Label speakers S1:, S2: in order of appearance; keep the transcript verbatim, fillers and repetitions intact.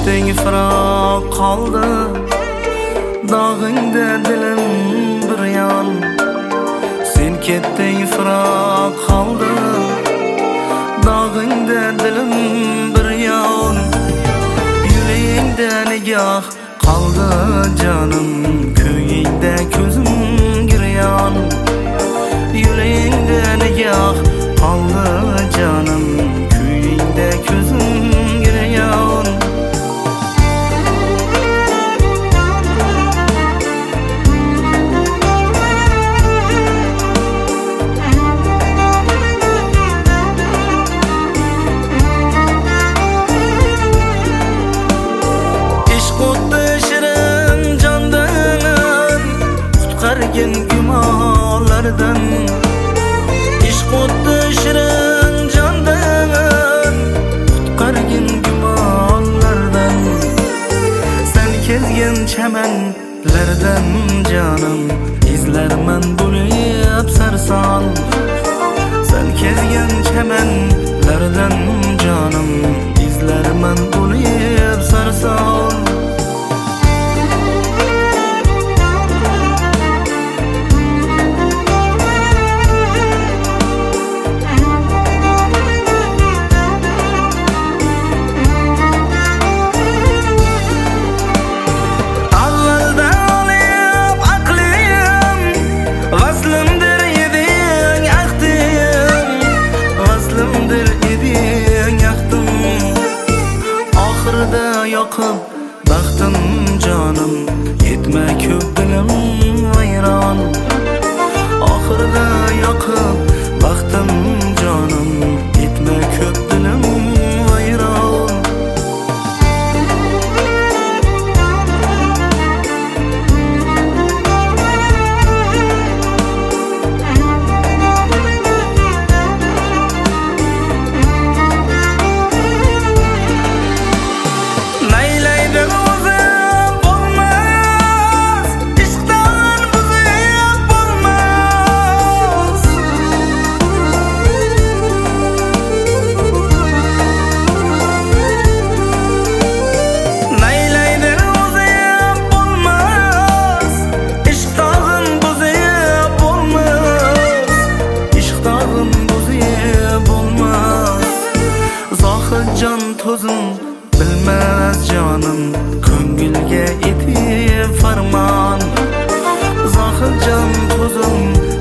S1: ketding firoq qoldi dog'ingda dilim bir yon. Sen ketding firoq qoldi dog'ingda dilim bir yon. Yüreğingda nigoh qoldi jonim, ko'yingda ko'zim giryon. Yüreğingda nigoh qoldi jonim, ko'yingda ko'zim giryon. Qutqargin gumonlardan, ishq o'tdi shirin jondan. Qutqargin gumonlardan, sen kezgin chamanlardan jonim, izlarman bo'lib sarson. Sen kezgin chamanlardan jonim, izlarman bo'lib sarson. Yoqib baxtim jonim, yetma ko'p dilim vayron. Oxirida yoqib baxtim jonim, yetma ko'p dilim vayron. Jon to'zim bilmez jonim, ko'ngilga etib farmon. Zohid jon to'zim